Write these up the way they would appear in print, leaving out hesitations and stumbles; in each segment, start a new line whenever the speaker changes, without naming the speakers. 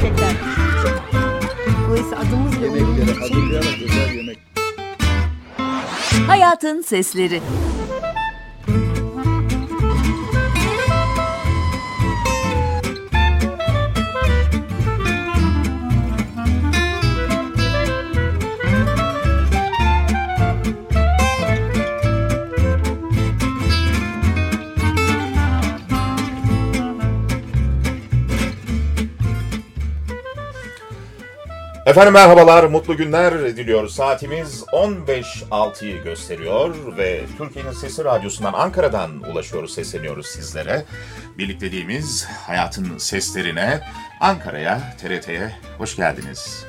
şeker. Dolayısıyla adımızla
Yemeklere hazırlayarak güzel yemek.
Hayatın Sesleri.
Efendim merhabalar, mutlu günler diliyoruz. Saatimiz 15.06'yı gösteriyor ve Türkiye'nin Sesi Radyosu'ndan, Ankara'dan ulaşıyoruz, sesleniyoruz sizlere. Birlikteliğimiz hayatın seslerine, Ankara'ya, TRT'ye hoş geldiniz.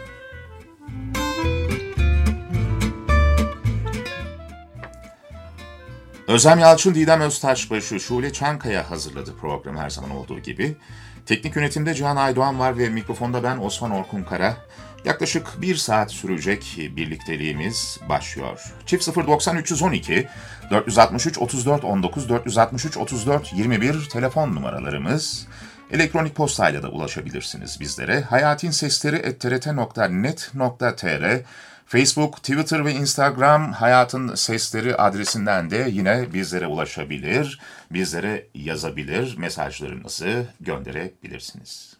Özlem Yalçın, Didem Öztaşbaşı, Şule Çankaya hazırladı programı her zaman olduğu gibi. Teknik yönetimde Cihan Aydoğan var ve mikrofonda ben Osman Orkun Kara. Yaklaşık 1 saat sürecek birlikteliğimiz başlıyor. Çift 090 312 463 34 19 463 34 21 telefon numaralarımız. Elektronik postayla da ulaşabilirsiniz bizlere. hayatinSesleri@trt.net.tr Facebook, Twitter ve Instagram Hayatın Sesleri adresinden de yine bizlere ulaşabilir, bizlere yazabilir, mesajlarınızı gönderebilirsiniz.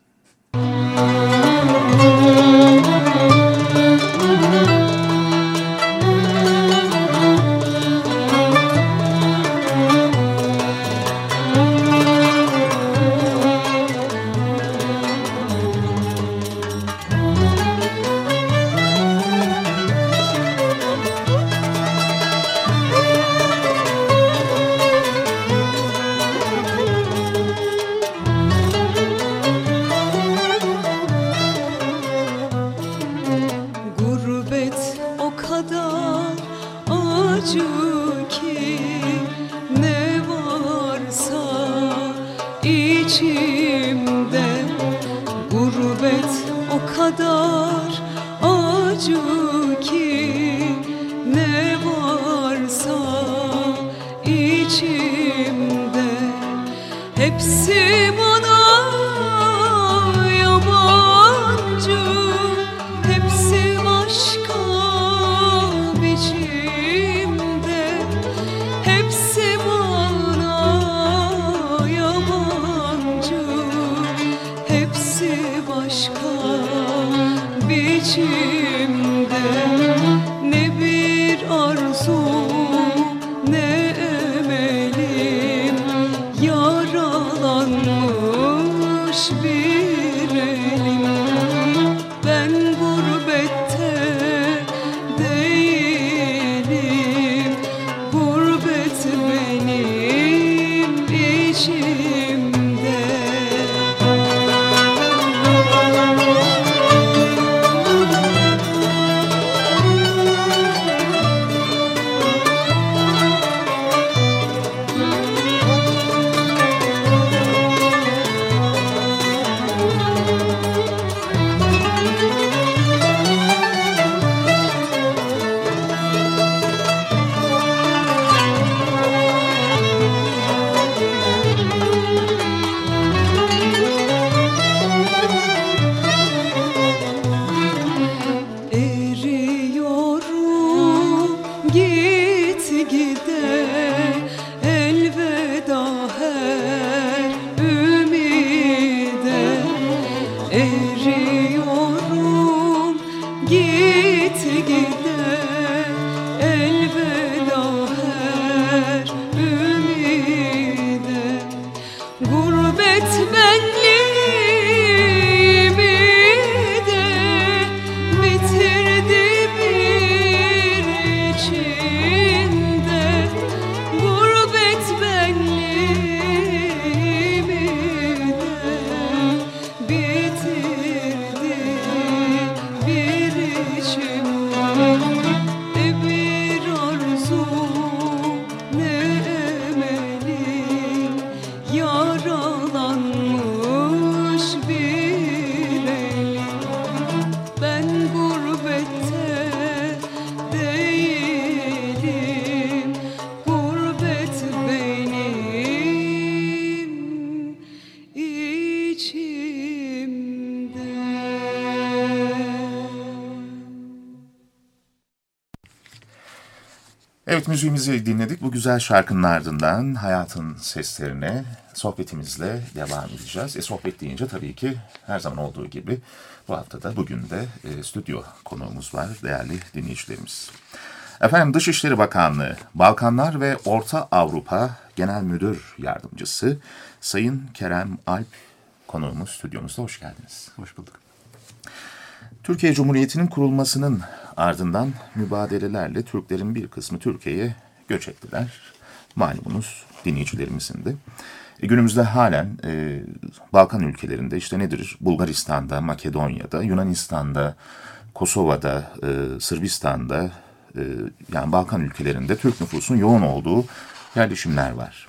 Evet, müziğimizi dinledik. Bu güzel şarkının ardından hayatın seslerine sohbetimizle devam edeceğiz. Sohbet deyince tabii ki her zaman olduğu gibi bu haftada bugün de stüdyo konuğumuz var değerli dinleyicilerimiz. Efendim, Dışişleri Bakanlığı Balkanlar ve Orta Avrupa Genel Müdür Yardımcısı Sayın Kerem Alp konuğumuz stüdyomuzda. Hoş geldiniz.
Hoş bulduk.
Türkiye Cumhuriyeti'nin kurulmasının ardından mübadelelerle Türklerin bir kısmı Türkiye'ye göç ettiler. Malumunuz dinleyicilerimizin de. Günümüzde halen Balkan ülkelerinde işte nedir? Bulgaristan'da, Makedonya'da, Yunanistan'da, Kosova'da, Sırbistan'da yani Balkan ülkelerinde Türk nüfusun yoğun olduğu yerleşimler var.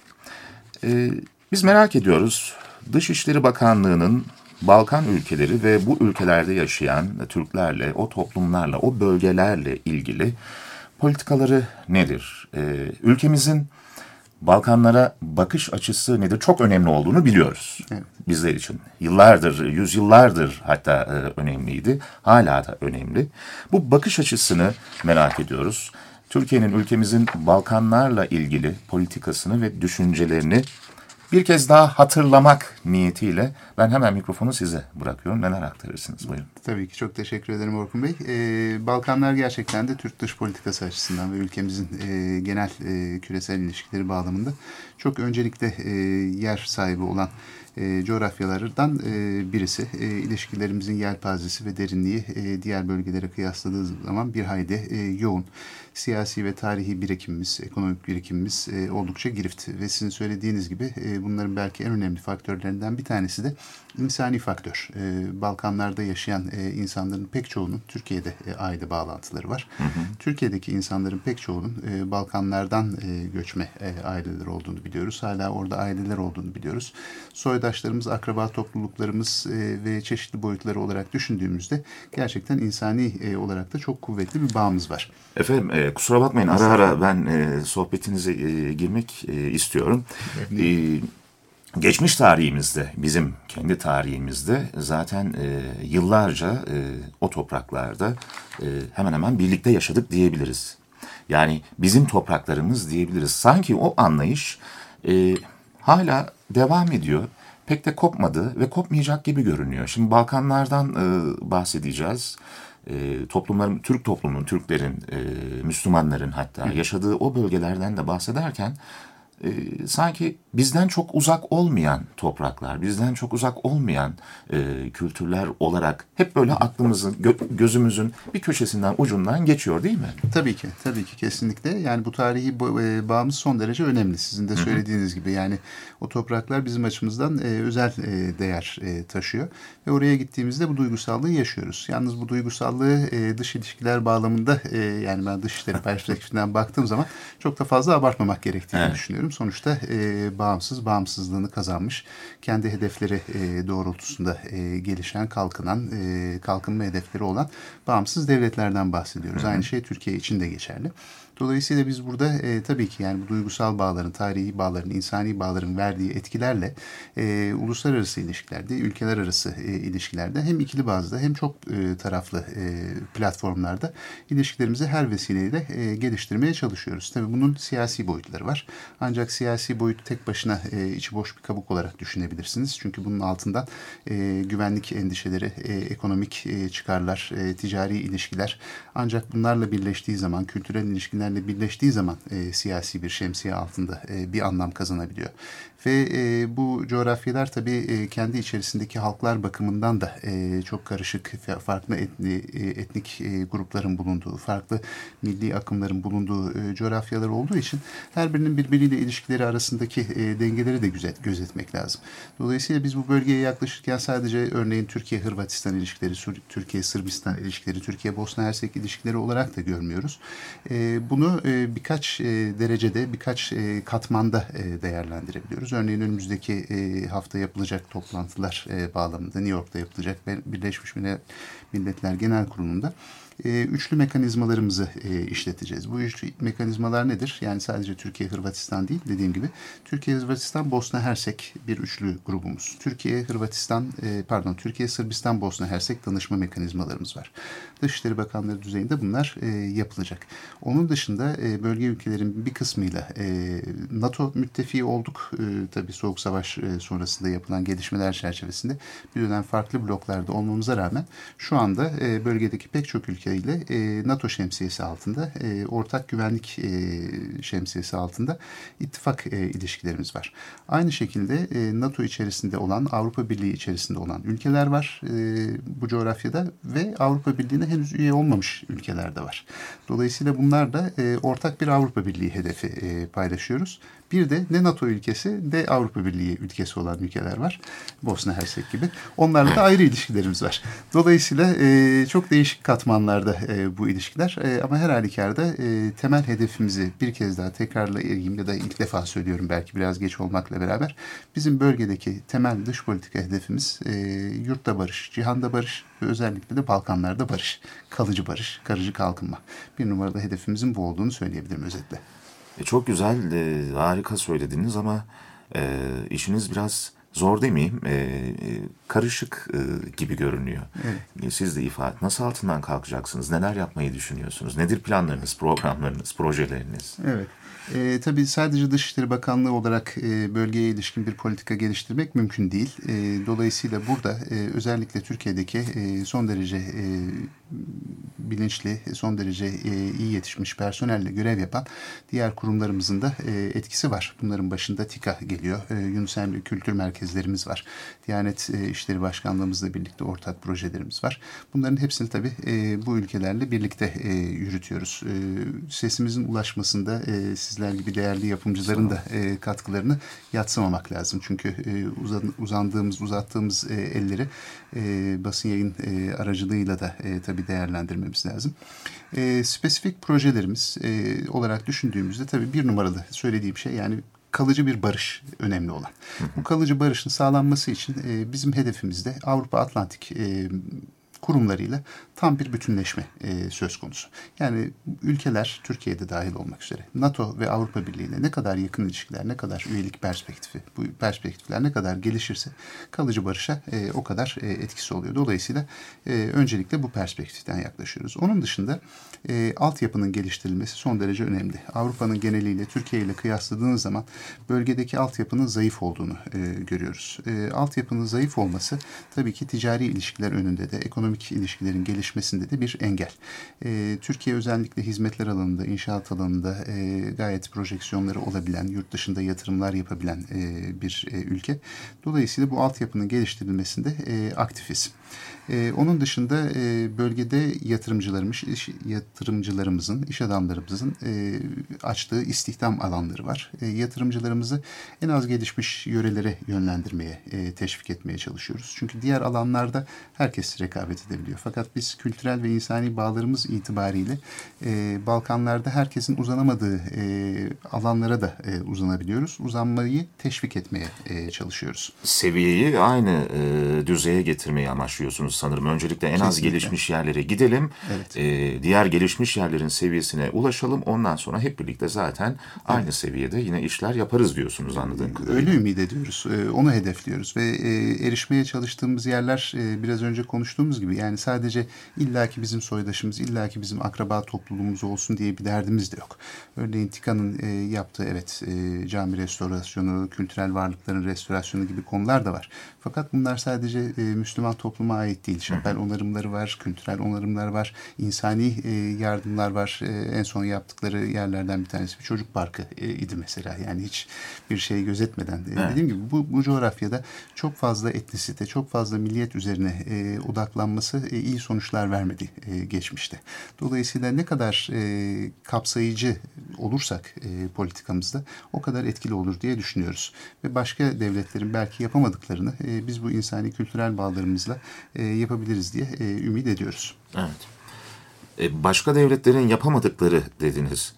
Biz merak ediyoruz. Dışişleri Bakanlığı'nın Balkan ülkeleri ve bu ülkelerde yaşayan Türklerle, o toplumlarla, o bölgelerle ilgili politikaları nedir? Ülkemizin Balkanlara bakış açısı nedir? Çok önemli olduğunu biliyoruz. Evet. Bizler için. Yıllardır, yüzyıllardır hatta önemliydi. Hala da önemli. Bu bakış açısını merak ediyoruz. Türkiye'nin, ülkemizin Balkanlarla ilgili politikasını ve düşüncelerini bir kez daha hatırlamak niyetiyle ben hemen mikrofonu size bırakıyorum. Neler aktarırsınız? Buyurun.
Tabii ki çok teşekkür ederim Orkun Bey. Balkanlar gerçekten de Türk dış politikası açısından ve ülkemizin genel küresel ilişkileri bağlamında çok öncelikle yer sahibi olan coğrafyalardan birisi. İlişkilerimizin yelpazesi ve derinliği diğer bölgelere kıyasladığı zaman bir hayli yoğun. Siyasi ve tarihi birikimimiz, ekonomik birikimimiz oldukça girift. Ve sizin söylediğiniz gibi bunların belki en önemli faktörlerinden bir tanesi de insani faktör. Balkanlarda yaşayan insanların pek çoğunun Türkiye'de aile bağlantıları var. Hı hı. Türkiye'deki insanların pek çoğunun Balkanlardan göçme aileler olduğunu biliyoruz. Hala orada aileler olduğunu biliyoruz. Soydaşlarımız, akraba topluluklarımız ve çeşitli boyutları olarak düşündüğümüzde gerçekten insani olarak da çok kuvvetli bir bağımız var.
Efendim kusura bakmayın, ara ara ben sohbetinize girmek istiyorum. Geçmiş tarihimizde, bizim kendi tarihimizde zaten yıllarca o topraklarda hemen hemen birlikte yaşadık diyebiliriz. Yani bizim topraklarımız diyebiliriz. Sanki o anlayış hala devam ediyor. Pek de kopmadı ve kopmayacak gibi görünüyor. Şimdi Balkanlardan bahsedeceğiz. Toplumların, Türk toplumunun, Türklerin, Müslümanların hatta yaşadığı o bölgelerden de bahsederken sanki bizden çok uzak olmayan topraklar, bizden çok uzak olmayan kültürler olarak hep böyle aklımızın, gözümüzün bir köşesinden, ucundan geçiyor değil mi?
Tabii ki, tabii ki kesinlikle. Yani bu tarihi bağımız son derece önemli. Sizin de söylediğiniz gibi yani o topraklar bizim açımızdan özel değer taşıyor. Ve oraya gittiğimizde bu duygusallığı yaşıyoruz. Yalnız bu duygusallığı dış ilişkiler bağlamında yani ben dışişleri perspektifinden baktığım zaman çok da fazla abartmamak gerektiğini düşünüyorum. Sonuçta bağımsızlığını kazanmış, kendi hedefleri doğrultusunda gelişen, kalkınma hedefleri olan bağımsız devletlerden bahsediyoruz. Aynı şey Türkiye için de geçerli. Dolayısıyla biz burada tabii ki yani bu duygusal bağların, tarihi bağların, insani bağların verdiği etkilerle uluslararası ilişkilerde, ülkeler arası ilişkilerde hem ikili bazda hem çok taraflı platformlarda ilişkilerimizi her vesileyle geliştirmeye çalışıyoruz. Tabii bunun siyasi boyutları var. Ancak siyasi boyut tek başına içi boş bir kabuk olarak düşünebilirsiniz. Çünkü bunun altından güvenlik endişeleri, ekonomik çıkarlar, ticari ilişkiler ancak bunlarla birleştiği zaman, kültürel ilişkilerle birleştiği zaman siyasi bir şemsiye altında bir anlam kazanabiliyor. Ve bu coğrafyalar tabii kendi içerisindeki halklar bakımından da çok karışık, farklı etnik grupların bulunduğu, farklı milli akımların bulunduğu coğrafyalar olduğu için her birinin birbiriyle ilişkileri arasındaki dengeleri de gözetmek lazım. Dolayısıyla biz bu bölgeye yaklaşırken sadece örneğin Türkiye-Hırvatistan ilişkileri, Türkiye-Sırbistan ilişkileri, Türkiye-Bosna Hersek ilişkileri olarak da görmüyoruz. Bunu birkaç derecede, birkaç katmanda değerlendirebiliyoruz. Örneğin önümüzdeki hafta yapılacak toplantılar bağlamında New York'ta yapılacak ve Birleşmiş Milletler Genel Kurulu'nda üçlü mekanizmalarımızı işleteceğiz. Bu üçlü mekanizmalar nedir? Yani sadece Türkiye, Hırvatistan değil, dediğim gibi. Türkiye, Hırvatistan, Bosna Hersek bir üçlü grubumuz. Türkiye, Sırbistan, Bosna Hersek danışma mekanizmalarımız var. Dışişleri Bakanları düzeyinde bunlar yapılacak. Onun dışında bölge ülkelerin bir kısmıyla NATO müttefiği olduk. Tabii Soğuk Savaş sonrasında yapılan gelişmeler çerçevesinde bir dönem farklı bloklarda olmamıza rağmen şu anda bölgedeki pek çok ülkeyle NATO şemsiyesi altında, ortak güvenlik şemsiyesi altında ittifak ilişkilerimiz var. Aynı şekilde NATO içerisinde olan, Avrupa Birliği içerisinde olan ülkeler var bu coğrafyada ve Avrupa Birliği'ne henüz üye olmamış ülkeler de var. Dolayısıyla bunlarla ortak bir Avrupa Birliği hedefi paylaşıyoruz. Bir de ne NATO ülkesi ne Avrupa Birliği ülkesi olan ülkeler var. Bosna Hersek gibi. Onlarla da ayrı ilişkilerimiz var. Dolayısıyla çok değişik katmanlarda bu ilişkiler. Ama her halükarda temel hedefimizi bir kez daha tekrarlayayım ya da ilk defa söylüyorum belki biraz geç olmakla beraber. Bizim bölgedeki temel dış politika hedefimiz yurtta barış, cihanda barış ve özellikle de Balkanlarda barış. Kalıcı barış, kalıcı kalkınma. Bir numaralı hedefimizin bu olduğunu söyleyebilirim özetle.
Çok güzel, harika söylediniz ama işiniz biraz zor demeyeyim, karışık gibi görünüyor. Evet. Siz de ifade, nasıl altından kalkacaksınız, neler yapmayı düşünüyorsunuz, nedir planlarınız, programlarınız, projeleriniz?
Evet. Tabii sadece Dışişleri Bakanlığı olarak bölgeye ilişkin bir politika geliştirmek mümkün değil. Dolayısıyla burada özellikle Türkiye'deki son derece bilinçli, son derece iyi yetişmiş personelle görev yapan diğer kurumlarımızın da etkisi var. Bunların başında TİKA geliyor. Yunus Emre Kültür Merkezlerimiz var. Diyanet İşleri Başkanlığımızla birlikte ortak projelerimiz var. Bunların hepsini tabii bu ülkelerle birlikte yürütüyoruz. Sesimizin ulaşmasında sizler gibi değerli yapımcıların da katkılarını yadsımamak lazım. Çünkü uzattığımız elleri basın yayın aracılığıyla da tabii değerlendirmemiz lazım. Spesifik projelerimiz olarak düşündüğümüzde tabii bir numaralı söylediğim şey yani kalıcı bir barış önemli olan. Bu kalıcı barışın sağlanması için bizim hedefimizde Avrupa Atlantik kurumlarıyla tam bir bütünleşme söz konusu. Yani ülkeler, Türkiye'de dahil olmak üzere, NATO ve Avrupa Birliği ile ne kadar yakın ilişkiler, ne kadar üyelik perspektifi, bu perspektifler ne kadar gelişirse kalıcı barışa o kadar etkisi oluyor. Dolayısıyla öncelikle bu perspektiften yaklaşıyoruz. Onun dışında altyapının geliştirilmesi son derece önemli. Avrupa'nın geneliyle Türkiye ile kıyasladığınız zaman bölgedeki altyapının zayıf olduğunu görüyoruz. Altyapının zayıf olması tabii ki ticari ilişkiler önünde de, ekonomik ilişkilerin gelişmesinde de bir engel. Türkiye özellikle hizmetler alanında, inşaat alanında gayet projeksiyonları olabilen, yurt dışında yatırımlar yapabilen bir ülke. Dolayısıyla bu altyapının geliştirilmesinde aktifiz. Onun dışında bölgede yatırımcılarımızın, iş adamlarımızın açtığı istihdam alanları var. Yatırımcılarımızı en az gelişmiş yörelere yönlendirmeye, teşvik etmeye çalışıyoruz. Çünkü diğer alanlarda herkes rekabet edebiliyor. Fakat biz kültürel ve insani bağlarımız itibariyle Balkanlarda herkesin uzanamadığı alanlara da uzanabiliyoruz. Uzanmayı teşvik etmeye çalışıyoruz.
Seviyeyi aynı düzeye getirmeyi amaçlıyorsunuz sanırım. Öncelikle en az gelişmiş yerlere gidelim. Evet. Diğer gelişmiş yerlerin seviyesine ulaşalım. Ondan sonra hep birlikte zaten aynı seviyede yine işler yaparız diyorsunuz anladığım kadarıyla.
Öyle ümit ediyoruz. Onu hedefliyoruz ve erişmeye çalıştığımız yerler biraz önce konuştuğumuz gibi yani sadece illaki bizim soydaşımız, illaki bizim akraba topluluğumuz olsun diye bir derdimiz de yok. Örneğin TİKA'nın yaptığı cami restorasyonu, kültürel varlıkların restorasyonu gibi konular da var. Fakat bunlar sadece Müslüman topluma ait değil. Şapel onarımları var, kültürel onarımlar var, insani yardımlar var. En son yaptıkları yerlerden bir tanesi bir çocuk parkı idi mesela. Yani hiç bir şey gözetmeden. Evet. Dediğim gibi bu coğrafyada çok fazla etnisite, çok fazla milliyet üzerine odaklanması iyi sonuçlar vermedi geçmişte. Dolayısıyla ne kadar kapsayıcı olursak politikamızda o kadar etkili olur diye düşünüyoruz. Ve başka devletlerin belki yapamadıklarını biz bu insani kültürel bağlarımızla yapabiliriz diye ümit ediyoruz.
Evet. Başka devletlerin yapamadıkları dediniz.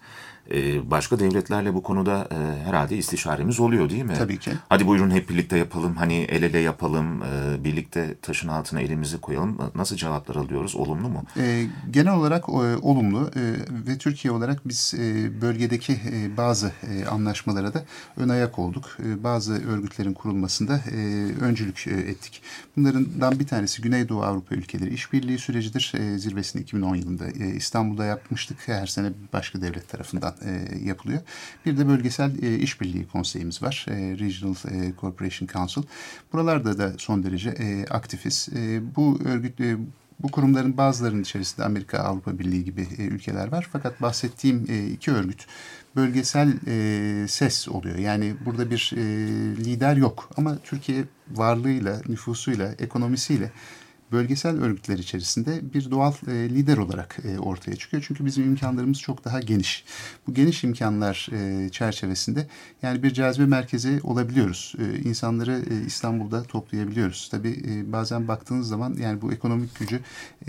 Başka devletlerle bu konuda herhalde istişaremiz oluyor değil mi?
Tabii ki.
Hadi buyurun hep birlikte yapalım, hani el ele yapalım, birlikte taşın altına elimizi koyalım. Nasıl cevaplar alıyoruz? Olumlu mu?
Genel olarak olumlu ve Türkiye olarak biz bölgedeki bazı anlaşmalara da ön ayak olduk. Bazı örgütlerin kurulmasında öncülük ettik. Bunlardan bir tanesi Güneydoğu Avrupa ülkeleri işbirliği sürecidir. Zirvesini 2010 yılında İstanbul'da yapmıştık. Her sene başka devlet tarafından yapılıyor. Bir de bölgesel işbirliği konseyimiz var. Regional Cooperation Council. Buralarda da son derece aktifiz. Bu örgüt bu kurumların bazılarının içerisinde Amerika, Avrupa Birliği gibi ülkeler var. Fakat bahsettiğim iki örgüt bölgesel ses oluyor. Yani burada bir lider yok. Ama Türkiye varlığıyla, nüfusuyla, ekonomisiyle bölgesel örgütler içerisinde bir doğal lider olarak ortaya çıkıyor. Çünkü bizim imkanlarımız çok daha geniş. Bu geniş imkanlar çerçevesinde yani bir cazibe merkezi olabiliyoruz. İnsanları İstanbul'da toplayabiliyoruz. Tabii bazen baktığınız zaman yani bu ekonomik gücü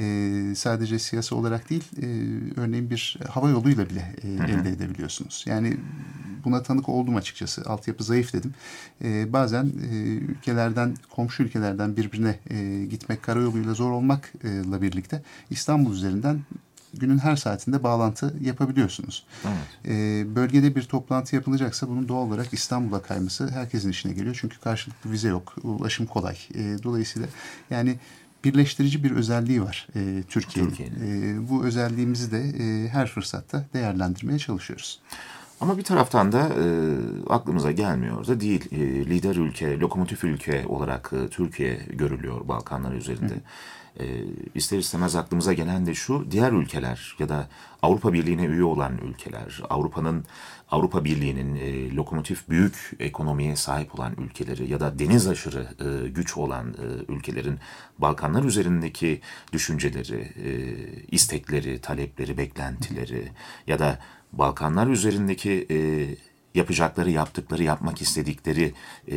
sadece siyasi olarak değil, örneğin bir hava yoluyla bile elde edebiliyorsunuz. Yani buna tanık oldum açıkçası. Altyapı zayıf dedim. Bazen ülkelerden, komşu ülkelerden birbirine gitmek karayoluyla zor olmakla birlikte İstanbul üzerinden günün her saatinde bağlantı yapabiliyorsunuz. Evet. Bölgede bir toplantı yapılacaksa bunun doğal olarak İstanbul'a kayması herkesin işine geliyor. Çünkü karşılıklı vize yok, ulaşım kolay. Dolayısıyla yani birleştirici bir özelliği var Türkiye'nin. Bu özelliğimizi de her fırsatta değerlendirmeye çalışıyoruz.
Ama bir taraftan da aklımıza gelmiyor da değil. Lider ülke, lokomotif ülke olarak Türkiye görülüyor Balkanlar üzerinde. İster istemez aklımıza gelen de şu, diğer ülkeler ya da Avrupa Birliği'ne üye olan ülkeler, Avrupa Birliği'nin lokomotif büyük ekonomiye sahip olan ülkeleri ya da deniz aşırı güç olan ülkelerin Balkanlar üzerindeki düşünceleri, istekleri, talepleri, beklentileri ya da Balkanlar üzerindeki yapacakları, yaptıkları, yapmak istedikleri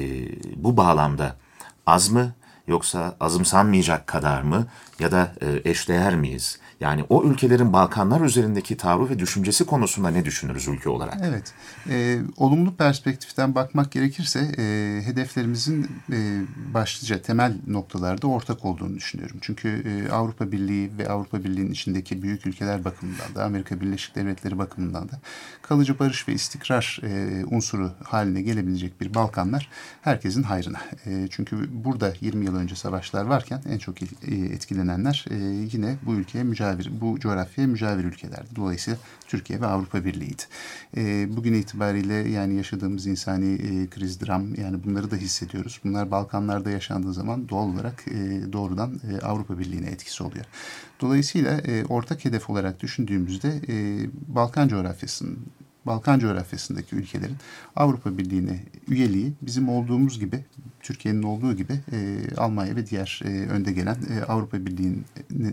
bu bağlamda az mı yoksa azımsanmayacak kadar mı ya da eşdeğer miyiz? Yani o ülkelerin Balkanlar üzerindeki tavrı ve düşüncesi konusunda ne düşünürüz ülke olarak?
Evet. Olumlu perspektiften bakmak gerekirse hedeflerimizin başlıca temel noktalarda ortak olduğunu düşünüyorum. Çünkü Avrupa Birliği ve Avrupa Birliği'nin içindeki büyük ülkeler bakımından da Amerika Birleşik Devletleri bakımından da kalıcı barış ve istikrar unsuru haline gelebilecek bir Balkanlar herkesin hayrına. Çünkü burada 20 yıl önce savaşlar varken en çok etkilenenler yine bu ülkeye bu coğrafyaya mücavir ülkelerdi. Dolayısıyla Türkiye ve Avrupa Birliği'ydi. Bugün itibariyle yani yaşadığımız insani kriz, dram yani bunları da hissediyoruz. Bunlar Balkanlarda yaşandığı zaman doğal olarak doğrudan Avrupa Birliği'ne etkisi oluyor. Dolayısıyla ortak hedef olarak düşündüğümüzde Balkan coğrafyasındaki ülkelerin Avrupa Birliği'ne üyeliği bizim olduğumuz gibi, Türkiye'nin olduğu gibi Almanya ve diğer önde gelen Avrupa Birliği'nin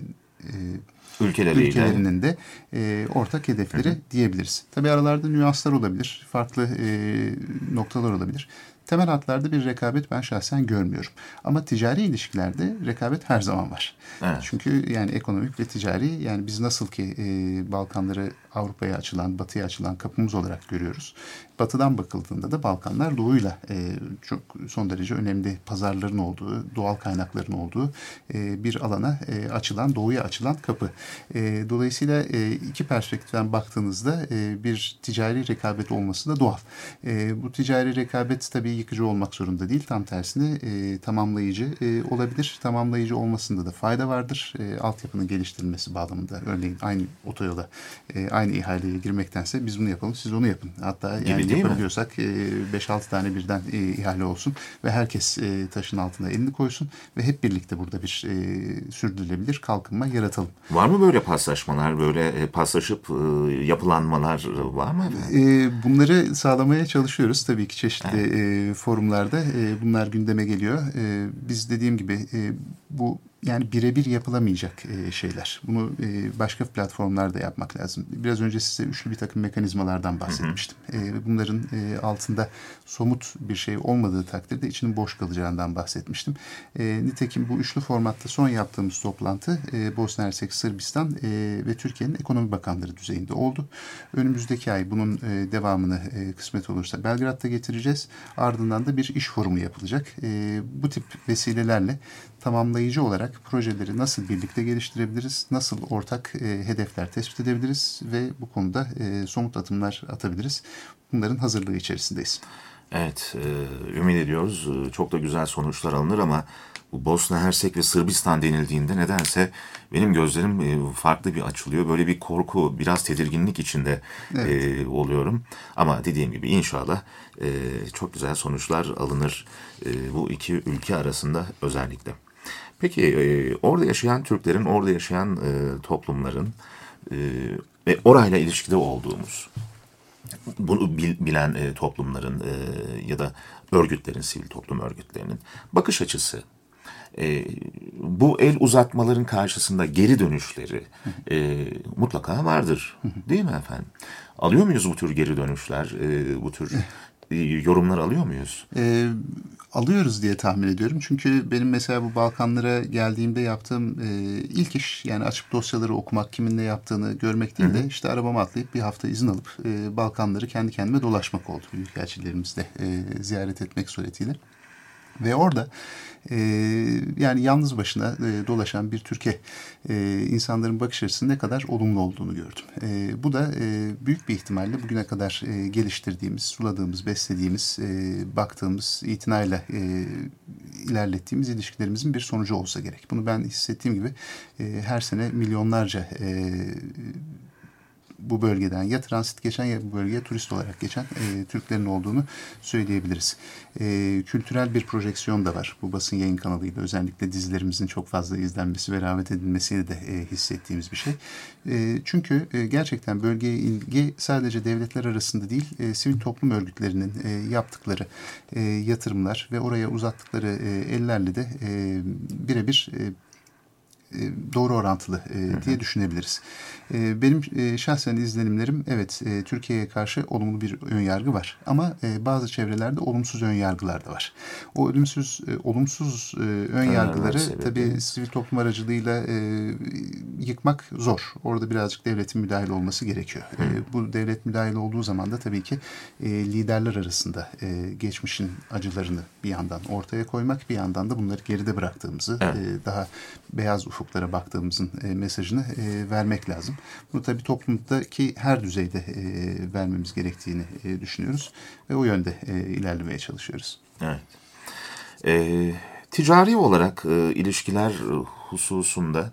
ülkelerinin de ortak hedefleri diyebiliriz. Tabii aralarda nüanslar olabilir, farklı noktalar olabilir. Temel hatlarda bir rekabet ben şahsen görmüyorum. Ama ticari ilişkilerde rekabet her zaman var. Evet. Çünkü yani ekonomik ve ticari yani biz nasıl ki Balkanları Avrupa'ya açılan, Batı'ya açılan kapımız olarak görüyoruz. Batı'dan bakıldığında da Balkanlar Doğu'yla çok son derece önemli pazarların olduğu, doğal kaynakların olduğu bir alana Doğu'ya açılan kapı. Dolayısıyla iki perspektiften baktığınızda bir ticari rekabet olması da doğal. Bu ticari rekabet tabii yıkıcı olmak zorunda değil. Tam tersine tamamlayıcı olabilir. Tamamlayıcı olmasında da fayda vardır. Altyapının geliştirilmesi bağlamında. Örneğin aynı otoyola, aynı ihaleye girmektense biz bunu yapalım, siz onu yapın. Hatta yani yapabiliyorsak 5-6 tane birden ihale olsun ve herkes taşın altına elini koysun ve hep birlikte burada bir sürdürülebilir kalkınma yaratalım.
Var mı böyle paslaşmalar, böyle paslaşıp yapılanmalar var mı?
Bunları sağlamaya çalışıyoruz tabii ki çeşitli forumlarda. Bunlar gündeme geliyor. Biz dediğim gibi bu Yani birebir yapılamayacak şeyler. Bunu başka platformlarda yapmak lazım. Biraz önce size üçlü bir takım mekanizmalardan bahsetmiştim. Bunların altında somut bir şey olmadığı takdirde içinin boş kalacağından bahsetmiştim. Nitekim bu üçlü formatta son yaptığımız toplantı Bosna Hersek, Sırbistan ve Türkiye'nin ekonomi bakanları düzeyinde oldu. Önümüzdeki ay bunun devamını kısmet olursa Belgrad'da getireceğiz. Ardından da bir iş forumu yapılacak. Bu tip vesilelerle tamamlayıcı olarak projeleri nasıl birlikte geliştirebiliriz, nasıl ortak hedefler tespit edebiliriz ve bu konuda somut adımlar atabiliriz. Bunların hazırlığı içerisindeyiz.
Evet, ümit ediyoruz. Çok da güzel sonuçlar alınır ama bu Bosna Hersek ve Sırbistan denildiğinde nedense benim gözlerim farklı bir açılıyor. Böyle bir korku, biraz tedirginlik içinde oluyorum. Ama dediğim gibi inşallah çok güzel sonuçlar alınır bu iki ülke arasında özellikle. Peki orada yaşayan Türklerin, orada yaşayan toplumların ve orayla ilişkide olduğumuz, bunu bilen toplumların ya da örgütlerin, sivil toplum örgütlerinin bakış açısı, bu el uzatmaların karşısında geri dönüşleri mutlaka vardır, değil mi efendim? Alıyor muyuz bu tür geri dönüşler, bu tür yorumlar alıyor muyuz?
Alıyoruz diye tahmin ediyorum. Çünkü benim mesela bu Balkanlara geldiğimde yaptığım ilk iş, yani açıp dosyaları okumak, kimin ne yaptığını görmek değil de işte arabama atlayıp bir hafta izin alıp Balkanları kendi kendime dolaşmak oldu. Büyükelçilerimizde ziyaret etmek suretiyle. Ve orada yani yalnız başına dolaşan bir Türkiye insanların bakış açısının ne kadar olumlu olduğunu gördüm. Bu da büyük bir ihtimalle bugüne kadar geliştirdiğimiz, suladığımız, beslediğimiz, baktığımız, itinayla ilerlettiğimiz ilişkilerimizin bir sonucu olsa gerek. Bunu ben hissettiğim gibi her sene milyonlarca bu bölgeden ya transit geçen ya bu bölgeye turist olarak geçen Türklerin olduğunu söyleyebiliriz. Kültürel bir projeksiyon da var bu basın yayın kanalıyla. Özellikle dizilerimizin çok fazla izlenmesi ve rağbet edilmesiyle de hissettiğimiz bir şey. Çünkü gerçekten bölgeye ilgi sadece devletler arasında değil, sivil toplum örgütlerinin yaptıkları yatırımlar ve oraya uzattıkları ellerle de birebir doğru orantılı diye düşünebiliriz. Benim şahsen izlenimlerim, evet, Türkiye'ye karşı olumlu bir önyargı var. Ama bazı çevrelerde olumsuz önyargılar da var. O olumsuz önyargıları tabii sivil toplum aracılığıyla yıkmak zor. Orada birazcık devletin müdahil olması gerekiyor. Bu devlet müdahil olduğu zaman da tabii ki liderler arasında geçmişin acılarını bir yandan ortaya koymak, bir yandan da bunları geride bıraktığımızı, daha beyaz ufuklara baktığımızın mesajını vermek lazım. Bunu tabii toplumdaki her düzeyde vermemiz gerektiğini düşünüyoruz ve o yönde ilerlemeye çalışıyoruz.
Evet. Ticari olarak ilişkiler hususunda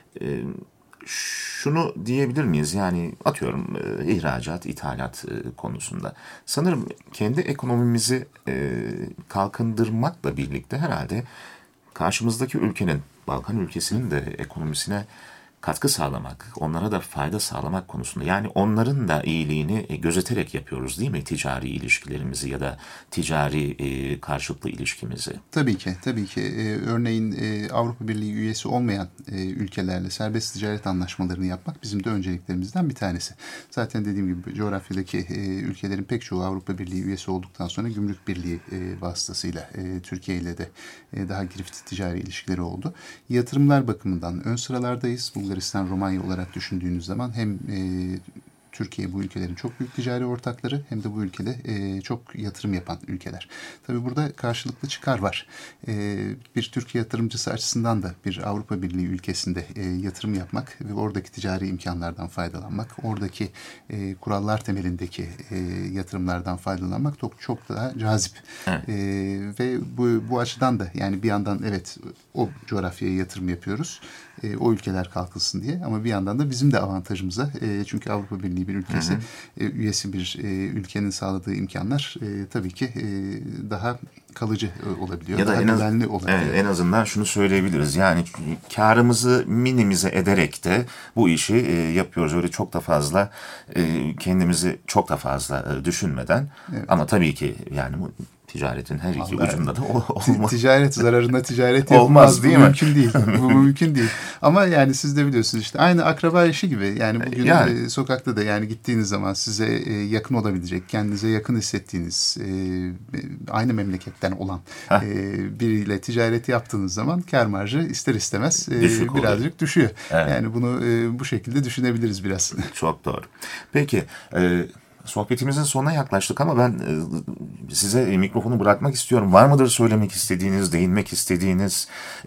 şunu diyebilir miyiz? Yani atıyorum ihracat, ithalat konusunda. Sanırım kendi ekonomimizi kalkındırmakla birlikte herhalde karşımızdaki ülkenin, Balkan ülkesinin de ekonomisine katkı sağlamak, onlara da fayda sağlamak konusunda, yani onların da iyiliğini gözeterek yapıyoruz değil mi ticari ilişkilerimizi ya da ticari karşılıklı ilişkimizi?
Tabii ki, tabii ki. Örneğin Avrupa Birliği üyesi olmayan ülkelerle serbest ticaret anlaşmalarını yapmak bizim de önceliklerimizden bir tanesi. Zaten dediğim gibi coğrafyadaki ülkelerin pek çoğu Avrupa Birliği üyesi olduktan sonra Gümrük Birliği vasıtasıyla Türkiye ile de daha girift ticari ilişkileri oldu. Yatırımlar bakımından ön sıralardayız. Bulgaristan, Romanya olarak düşündüğünüz zaman hem Türkiye bu ülkelerin çok büyük ticari ortakları hem de bu ülkede çok yatırım yapan ülkeler. Tabii burada karşılıklı çıkar var. Bir Türkiye yatırımcısı açısından da bir Avrupa Birliği ülkesinde yatırım yapmak ve oradaki ticari imkanlardan faydalanmak, oradaki kurallar temelindeki yatırımlardan faydalanmak çok daha cazip. Evet. Ve bu açıdan da yani bir yandan evet o coğrafyaya yatırım yapıyoruz. O ülkeler kalkılsın diye, ama bir yandan da bizim de avantajımıza, çünkü Avrupa Birliği bir ülkesi, üyesi bir ülkenin sağladığı imkanlar tabii ki daha kalıcı olabiliyor. Ya da daha güvenli olabiliyor.
Evet, en azından şunu söyleyebiliriz. Yani karımızı minimize ederek de bu işi yapıyoruz. Öyle çok da fazla kendimizi çok da fazla düşünmeden. Evet. Ama tabii ki yani ticaretin her iki
Vallahi
ucunda da olmaz.
Ticaret zararına ticaret
Olmaz,
yapılmaz.
değil
Bu
mi?
mümkün değil. Bu mümkün değil. Ama yani siz de biliyorsunuz işte aynı akraba işi gibi. Yani bugün
Yani.
sokakta da yani gittiğiniz zaman size yakın olabilecek, kendinize yakın hissettiğiniz, aynı memleketten olan biriyle ticareti yaptığınız zaman kâr marjı ister istemez birazcık düşüyor.
Evet.
Yani bunu bu şekilde düşünebiliriz biraz.
Çok doğru. Peki, sohbetimizin sonuna yaklaştık ama ben size mikrofonu bırakmak istiyorum. Var mıdır söylemek istediğiniz, değinmek istediğiniz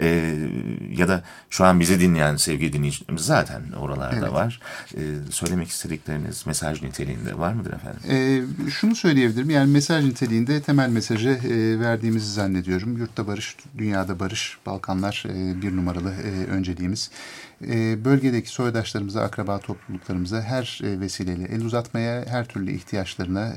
ya da şu an bizi dinleyen sevgili dinleyicilerimiz zaten oralarda var. Söylemek istedikleriniz mesaj niteliğinde var mıdır efendim?
Şunu söyleyebilirim. Yani mesaj niteliğinde temel mesajı verdiğimizi zannediyorum. Yurtta barış, dünyada barış, Balkanlar bir numaralı önceliğimiz. Bölgedeki soydaşlarımıza, akraba topluluklarımıza her vesileyle el uzatmaya, her türlü ihtiyaçlarına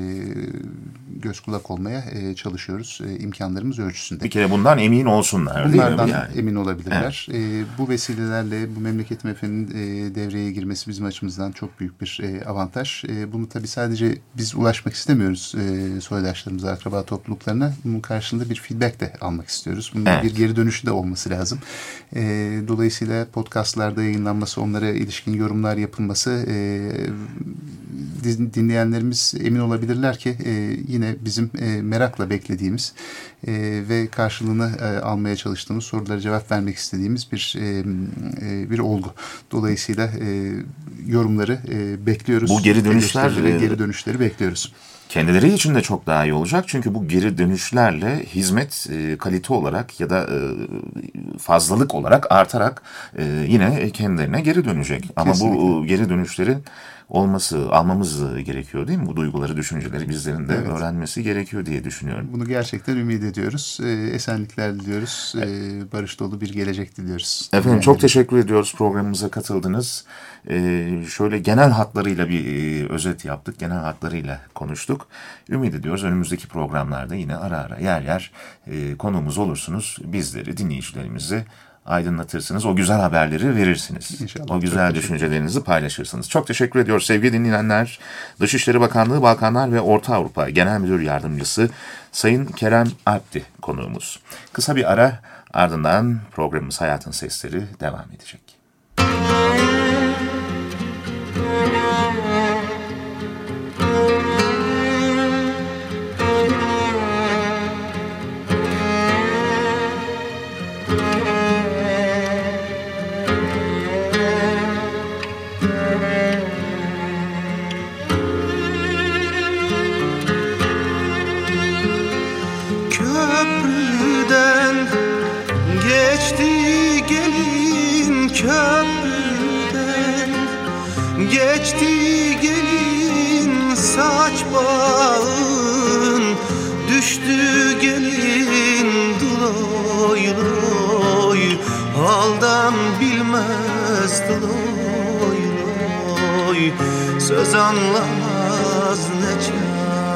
göz kulak olmaya çalışıyoruz imkanlarımız ölçüsünde.
Bir kere bundan emin olsunlar.
Bunlardan
değil mi yani?
emin olabilirler. Bu vesilelerle bu memleket MF'nin devreye girmesi bizim açımızdan çok büyük bir avantaj. Bunu tabii sadece biz ulaşmak istemiyoruz soydaşlarımıza, akraba topluluklarına. Bunun karşılığında bir feedback de almak istiyoruz. Bunun bir geri dönüşü de olması lazım. Dolayısıyla podcastlarda yayınlanması, onlara ilişkin yorumlar yapılması, dinleyenlerimiz emin olabilirler ki yine bizim merakla beklediğimiz ve karşılığını almaya çalıştığımız, sorulara cevap vermek istediğimiz bir olgu. Dolayısıyla yorumları bekliyoruz.
Bu geri
dönüşleri bekliyoruz.
Kendileri için de çok daha iyi olacak. Çünkü bu geri dönüşlerle hizmet kalite olarak ya da fazlalık olarak artarak yine kendilerine geri dönecek. Ama bu geri dönüşlerin almamız gerekiyor değil mi? Bu duyguları, düşünceleri bizlerin de öğrenmesi gerekiyor diye düşünüyorum.
Bunu gerçekten ümit ediyoruz. Esenlikler diliyoruz. Barış dolu bir gelecek diliyoruz.
Efendim çok teşekkür ediyoruz programımıza katıldınız. Şöyle genel hatlarıyla bir özet yaptık. Genel hatlarıyla konuştuk. Ümit ediyoruz önümüzdeki programlarda yine ara ara yer yer konuğumuz olursunuz. Bizleri, dinleyicilerimizi aydınlatırsınız. O güzel haberleri verirsiniz.
İnşallah.
O güzel düşüncelerinizi paylaşırsınız. Çok teşekkür ediyoruz sevgili dinleyenler. Dışişleri Bakanlığı Balkanlar ve Orta Avrupa Genel Müdür Yardımcısı Sayın Kerem Alp'ti konuğumuz. Kısa bir ara, ardından programımız Hayatın Sesleri devam edecek.
Köprüden geçti gelin, köprüden geçti gelin, saç bağın düştü gelin, duloy loy haldan bilmez, duloy loy söz anlamaz ne çare.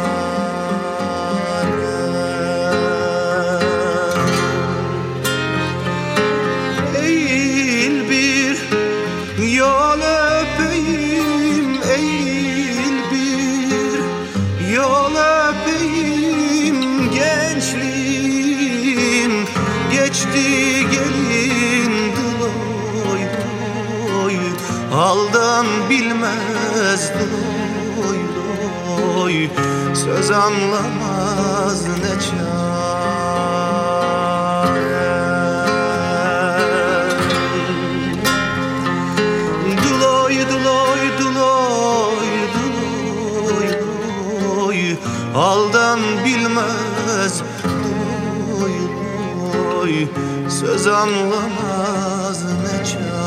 Eğil bir yol öpeyim, eğil bir yol öpeyim, gençliğim geçti gelin, duloy loy haldan bilmez, duloy loy söz anlamaz ne çare. Duloy duloy duloy duloy loy haldan bilmez, duloy loy söz anlamaz ne çare.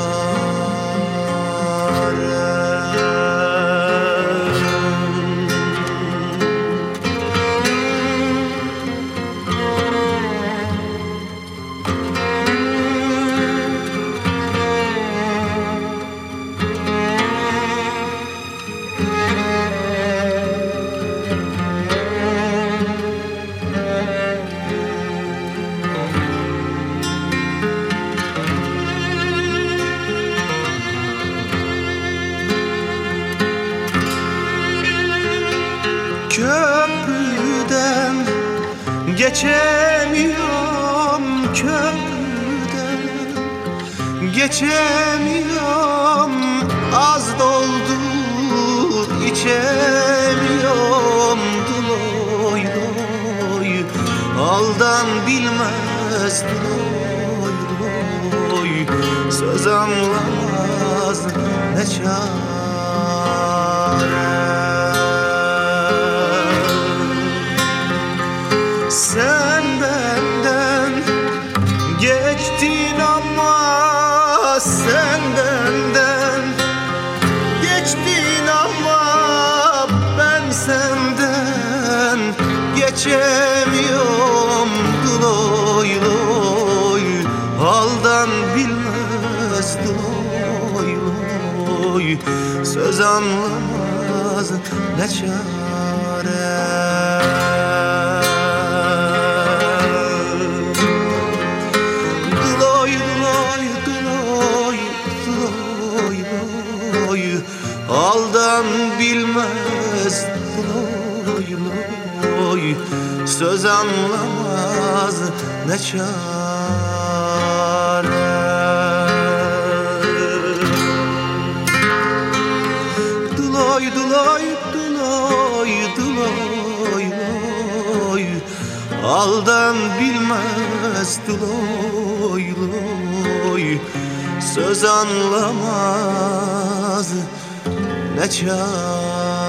Geçemiyorum köprüden, geçemiyorum, az doldur içemiyorum. Duloy doy, aldan bilmez duloy doy, söz anlamaz ne çare. Sen benden geçtin ama, sen benden geçtin ama, ben senden geçemiyorum. Duloy loy, haldan bilmez duloy loy, söz anlamaz ne çare. Aldan bilmez loy loy, söz anlamaz ne çare. Duloy duloy duloy duloy loy, aldan bilmez duloy loy, söz anlamaz ne çare.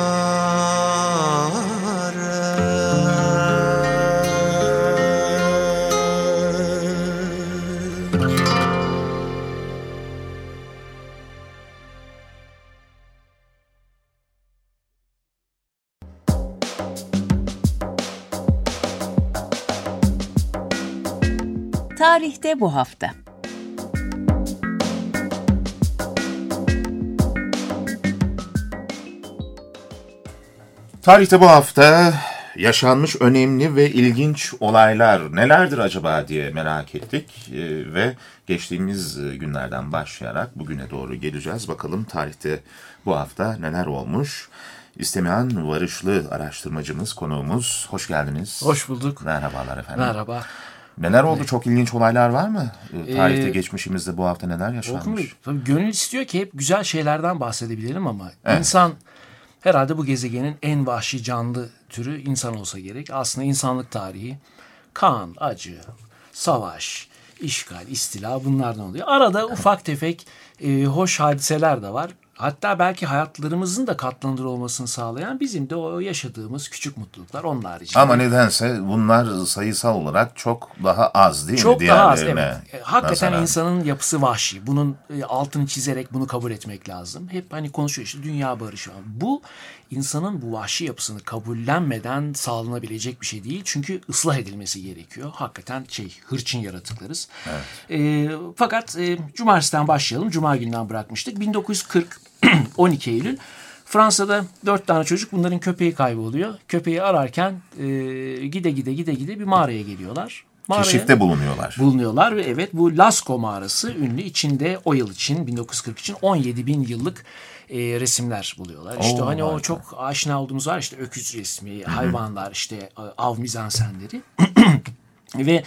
Tarihte bu hafta.
Tarihte bu hafta yaşanmış önemli ve ilginç olaylar nelerdir acaba diye merak ettik ve geçtiğimiz günlerden başlayarak bugüne doğru geleceğiz. Bakalım tarihte bu hafta neler olmuş? İstemihan Varışlı araştırmacımız, konuğumuz. Hoş geldiniz.
Hoş bulduk.
Merhabalar efendim.
Merhaba.
Neler oldu? Çok ilginç olaylar var mı? Tarihte geçmişimizde bu hafta neler yaşanmış?
Tabii gönül istiyor ki hep güzel şeylerden bahsedebilirim ama insan herhalde bu gezegenin en vahşi canlı türü insan olsa gerek. Aslında insanlık tarihi kan, acı, savaş, işgal, istila bunlardan oluyor. Arada ufak tefek hoş hadiseler de var. Hatta belki hayatlarımızın da katlanır olmasını sağlayan bizim de o yaşadığımız küçük mutluluklar onlar için.
Ama nedense bunlar sayısal olarak çok daha az değil mi?
Çok daha az, evet. Hakikaten
nazaran.
insanın yapısı vahşi. Bunun altını çizerek bunu kabul etmek lazım. Hep hani konuşuyor işte dünya barışı. Bu insanın bu vahşi yapısını kabullenmeden sağlanabilecek bir şey değil. Çünkü ıslah edilmesi gerekiyor. Hakikaten hırçın yaratıklarız. Evet. Fakat cumartesiden başlayalım. Cuma gününden bırakmıştık. 1940 12 Eylül Fransa'da 4 tane çocuk, bunların köpeği kayboluyor. Köpeği ararken gide bir mağaraya geliyorlar.
Keşifte bulunuyorlar
ve evet, bu Lascaux mağarası ünlü. İçinde o yıl için 1940 için 17.000 yıllık resimler buluyorlar. İşte hani o çok aşina olduğumuz var, işte öküz resmi, hayvanlar, işte av mizansenleri ve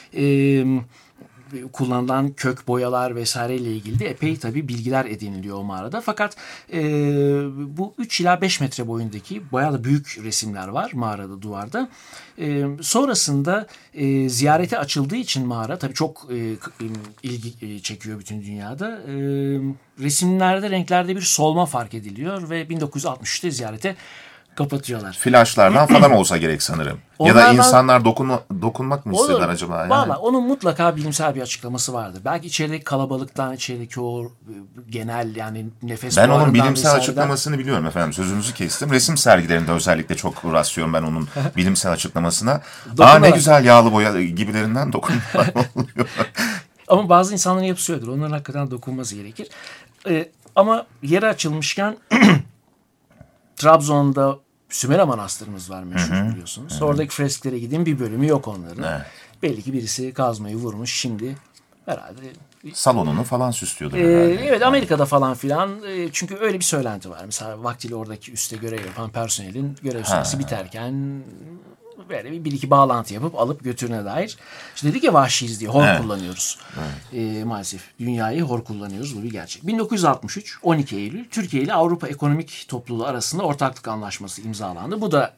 kullanılan kök boyalar vesaireyle ilgili de epey tabii bilgiler ediniliyor o mağarada. Fakat bu 3 ila 5 metre boyundaki bayağı da büyük resimler var mağarada, duvarda. Sonrasında ziyarete açıldığı için mağara tabii çok ilgi çekiyor bütün dünyada. Resimlerde, renklerde bir solma fark ediliyor ve 1963'te ziyarete kapatıyorlar.
Flaşlardan falan olsa gerek sanırım. Onlardan, ya da insanlar dokunmak mı istediler acaba? Yani?
Valla onun mutlaka bilimsel bir açıklaması vardır. Belki içerideki kalabalıktan, içerideki o genel yani nefes
buharından. Ben onun bilimsel
vesaireden
açıklamasını biliyorum efendim. Sözünüzü kestim. Resim sergilerinde özellikle çok rastlıyorum ben onun bilimsel açıklamasına. Ne güzel yağlı boya gibilerinden dokunmalar oluyor.
Ama bazı insanların yapısı öyledir. Onların hakikaten dokunması gerekir. Ama yeri açılmışken Trabzon'da Sümela Manastırımız var meşhur, biliyorsunuz. Oradaki fresklere gidin, bir bölümü yok onların. Evet. Belli ki birisi kazmayı vurmuş, şimdi herhalde
salonunu falan süslüyordur herhalde.
Evet, Amerika'da falan filan. Çünkü öyle bir söylenti var. Mesela vaktiyle oradaki üste görev yapan personelin görev süresi biterken böyle bir iki bağlantı yapıp alıp götürüne dair. İşte dedik ya vahşiyiz diye hor kullanıyoruz. Maalesef dünyayı hor kullanıyoruz, bu bir gerçek. 1963 12 Eylül Türkiye ile Avrupa Ekonomik Topluluğu arasında ortaklık anlaşması imzalandı. Bu da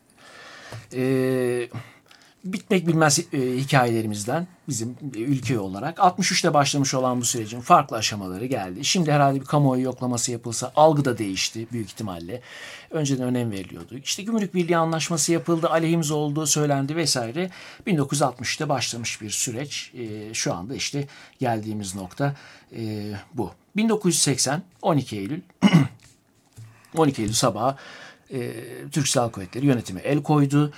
bitmek bilmez hikayelerimizden bizim ülke olarak 63'te başlamış olan bu sürecin farklı aşamaları geldi. Şimdi herhalde bir kamuoyu yoklaması yapılsa algı da değişti büyük ihtimalle. Önceden önem veriliyordu. İşte Gümrük Birliği Anlaşması yapıldı, aleyhimize olduğu söylendi vesaire. 1960'ta başlamış bir süreç. Şu anda işte geldiğimiz nokta bu. 1980 12 Eylül 12 Eylül sabahı Türk Silahlı Kuvvetleri yönetime el koydu.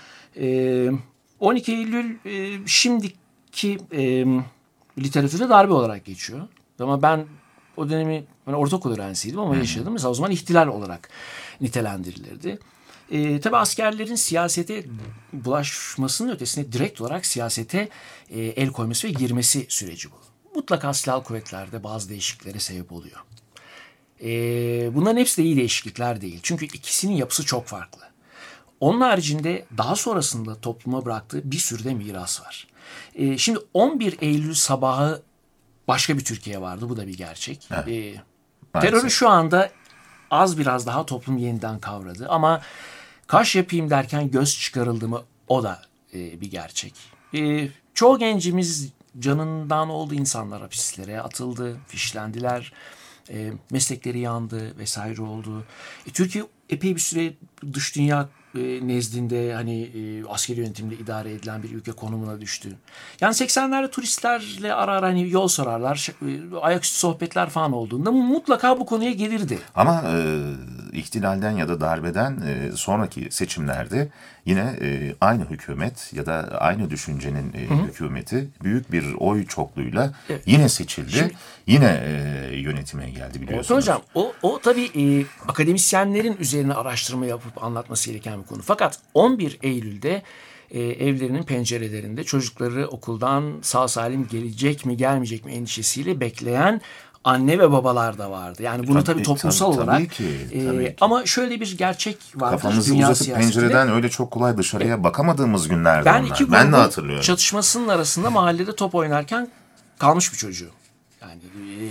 12 Eylül şimdiki literatürde darbe olarak geçiyor. Ama ben o dönemi ortaokul öğrencisiydim ama yaşadım. Mesela o zaman ihtilal olarak nitelendirilirdi. Tabii askerlerin siyasete bulaşmasının ötesinde direkt olarak siyasete el koyması ve girmesi süreci bu. Mutlaka silahlı kuvvetlerde bazı değişikliklere sebep oluyor. Bunların hepsi de iyi değişiklikler değil. Çünkü ikisinin yapısı çok farklı. Onun haricinde daha sonrasında topluma bıraktığı bir sürü de miras var. Şimdi 11 Eylül sabahı başka bir Türkiye vardı. Bu da bir gerçek. Terörü şu anda az biraz daha toplum yeniden kavradı. Ama kaş yapayım derken göz çıkarıldı mı, o da bir gerçek. Çoğu gencimiz canından oldu, insanlar hapislere atıldı, fişlendiler. Meslekleri yandı vesaire oldu. Türkiye epey bir süre dış dünya nezdinde hani askeri yönetimle idare edilen bir ülke konumuna düştü. Yani 80'lerde turistlerle ara hani yol sorarlar, ayaküstü sohbetler falan olduğunda mutlaka bu konuya gelirdi.
Ama ihtilalden ya da darbeden sonraki seçimlerde yine aynı hükümet ya da aynı düşüncenin hükümeti büyük bir oy çokluğuyla yine seçildi. Şimdi, yine yönetime geldi biliyorsunuz.
Hocam o tabii akademisyenlerin üzerine araştırma yapıp anlatması gereken bir konu. Fakat 11 Eylül'de evlerinin pencerelerinde çocukları okuldan sağ salim gelecek mi gelmeyecek mi endişesiyle bekleyen anne ve babalar da vardı. Yani bunu tabii toplumsal olarak. Tabii ki. Ama şöyle bir gerçek vardır.
Kafamızı uzatıp pencereden öyle çok kolay dışarıya bakamadığımız günlerdi onlar. Ben de hatırlıyorum.
Çatışmasının arasında mahallede top oynarken kalmış bir çocuğu. Yani